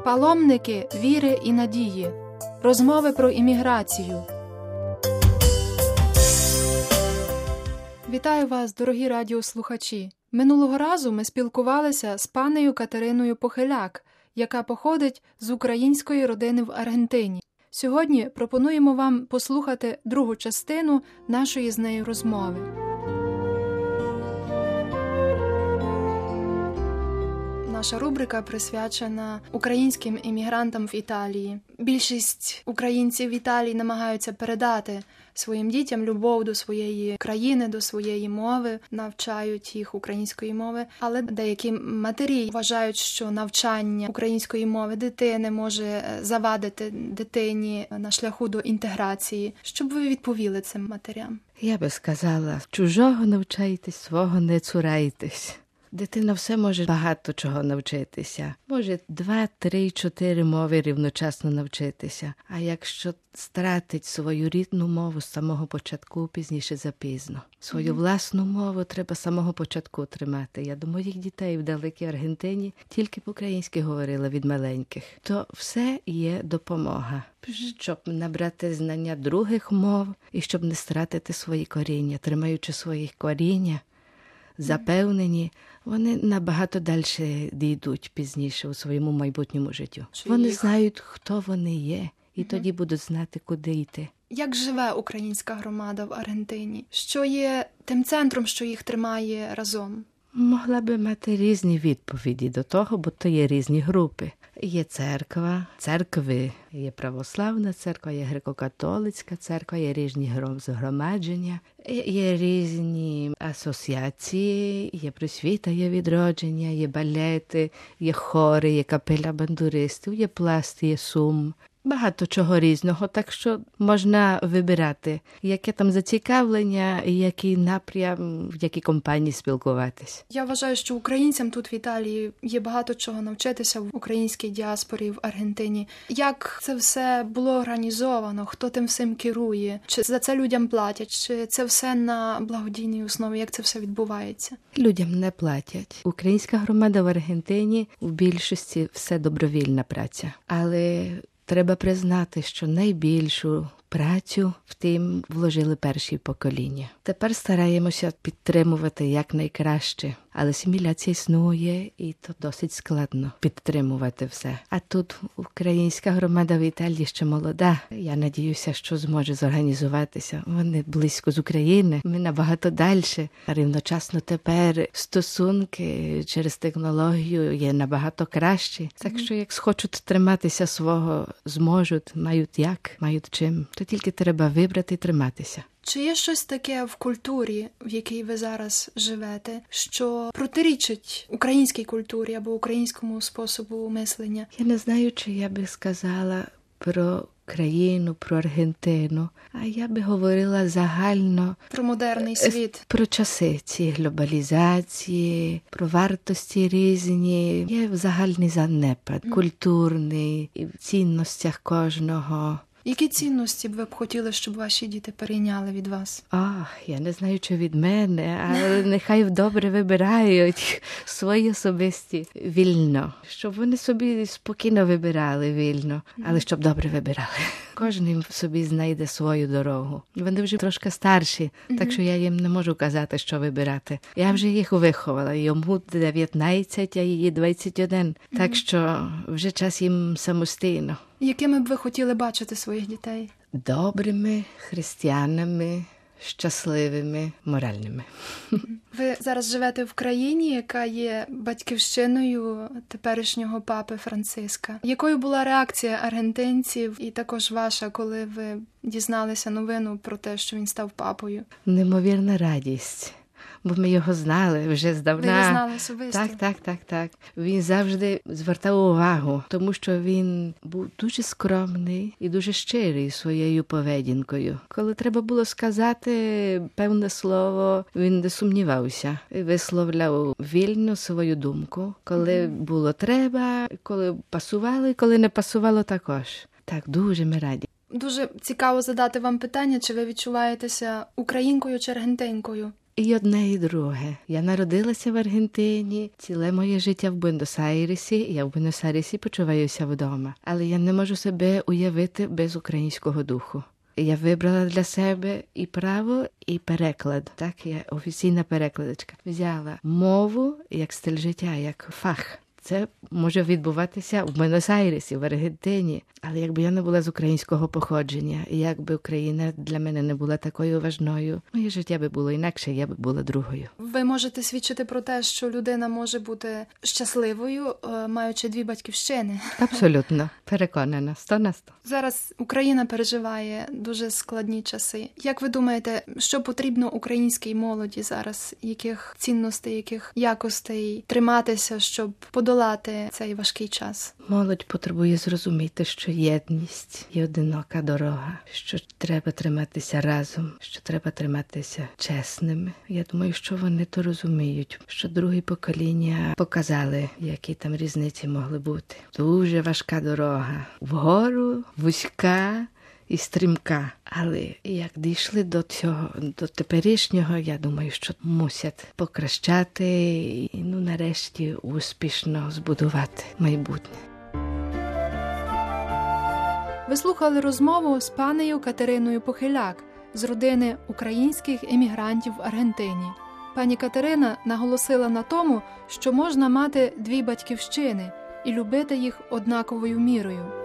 Паломники віри і надії. Розмови про імміграцію. Вітаю вас, дорогі радіослухачі. Минулого разу ми спілкувалися з панею Катериною Похиляк, яка походить з української родини в Аргентині. Сьогодні пропонуємо вам послухати другу частину нашої з нею розмови. Наша рубрика присвячена українським іммігрантам в Італії. Більшість українців в Італії намагаються передати своїм дітям любов до своєї країни, до своєї мови, навчають їх української мови. Але деякі матері вважають, що навчання української мови дитини може завадити дитині на шляху до інтеграції. Що б ви відповіли цим матерям? Я би сказала, чужого навчайтесь, свого не цурайтесь. Дитина все може багато чого навчитися. Може 2, 3, 4 мови рівночасно навчитися. А якщо стратить свою рідну мову з самого початку, пізніше запізно. Свою власну мову треба з самого початку тримати. Я до моїх дітей в далекій Аргентині тільки по-українськи говорила від маленьких. То все є допомога. Щоб набрати знання других мов і щоб не стратити свої коріння. Тримаючи свої коріння, запевнені, вони набагато далі дійдуть пізніше у своєму майбутньому життю. Вони знають, хто вони є, і тоді будуть знати, куди йти. Як живе українська громада в Аргентині? Що є тим центром, що їх тримає разом? Могла би мати різні відповіді до того, бо то є різні групи. Є церква, церкви, є православна церква, є греко-католицька церква, є різні згромадження, є різні асоціації, є просвіта, є відродження, є балети, є хори, є капеля бандуристів, є пласт, є сум. Багато чого різного, так що можна вибирати, яке там зацікавлення, який напрям, в якій компанії спілкуватись. Я вважаю, що українцям тут в Італії є багато чого навчитися в українській діаспорі в Аргентині. Як це все було організовано? Хто тим всім керує? Чи за це людям платять? Чи це все на благодійній основі? Як це все відбувається? Людям не платять. Українська громада в Аргентині в більшості все добровільна праця. Але треба признати, що найбільшу працю в тим вложили перші покоління. Тепер стараємося підтримувати якнайкраще. Але асиміляція існує, і то досить складно підтримувати все. А тут українська громада в Італії ще молода. Я надіюся, що зможе зорганізуватися. Вони близько з України, ми набагато далі. Рівночасно тепер стосунки через технологію є набагато кращі. Так що, як схочуть триматися свого, зможуть, мають як, мають чим. То тільки треба вибрати і триматися. Чи є щось таке в культурі, в якій ви зараз живете, що протирічить українській культурі або українському способу мислення? Я не знаю, чи я би сказала про країну, про Аргентину, а я би говорила загально про модерний світ, про часи цієї глобалізації, про вартості різні. Є загальний занепад, культурний, і в цінностях кожного. Які цінності б ви б хотіли, щоб ваші діти перейняли від вас? Я не знаю, чи від мене, але нехай добре вибирають свої особисті вільно. Щоб вони собі спокійно вибирали вільно, але щоб добре вибирали. Кожен собі знайде свою дорогу. Вони вже трошки старші, так що я їм не можу казати, що вибирати. Я вже їх виховала. Йому 19, а її 21. Так що вже час їм самостійно. Якими б ви хотіли бачити своїх дітей? Добрими, християнами, щасливими, моральними. Ви зараз живете в країні, яка є батьківщиною теперішнього папи Франциска. Якою була реакція аргентинців і також ваша, коли ви дізналися новину про те, що він став папою? Неймовірна радість. Бо ми його знали вже здавна. Ви його знали особисто? Так. Він завжди звертав увагу, тому що він був дуже скромний і дуже щирий своєю поведінкою. Коли треба було сказати певне слово, він не сумнівався. Висловляв вільно свою думку. Коли було треба, коли пасувало, і коли не пасувало також. Так, дуже ми раді. Дуже цікаво задати вам питання, чи ви відчуваєтеся українкою чи аргентинкою? і одне, і друге. Я народилася в Аргентині, ціле моє життя в Буенос-Айресі, я в Буенос-Айресі почуваюся вдома. Але я не можу себе уявити без українського духу. Я вибрала для себе і право, і переклад. Так, я офіційна перекладачка. Взяла мову як стиль життя, як фах. Це може відбуватися в Буенос-Айресі, в Аргентині. Але якби я не була з українського походження, і якби Україна для мене не була такою важною, моє життя би було інакше, я би була другою. Ви можете свідчити про те, що людина може бути щасливою, маючи дві батьківщини. Абсолютно. Переконана. 100 на 100. Зараз Україна переживає дуже складні часи. Як ви думаєте, що потрібно українській молоді зараз? Яких цінностей, яких якостей триматися, щоб подолати цей важкий час? Молодь потребує зрозуміти, що єдність є одинока дорога, що треба триматися разом, що треба триматися чесними. Я думаю, що вони то розуміють, що другі покоління показали, які там різниці могли бути. Дуже важка дорога. Вгору, вузька і стрімка. Але як дійшли до цього, до теперішнього, я думаю, що мусять покращати і, нарешті, успішно збудувати майбутнє. Ви слухали розмову з панею Катериною Похиляк з родини українських емігрантів в Аргентині. Пані Катерина наголосила на тому, що можна мати дві батьківщини і любити їх однаковою мірою.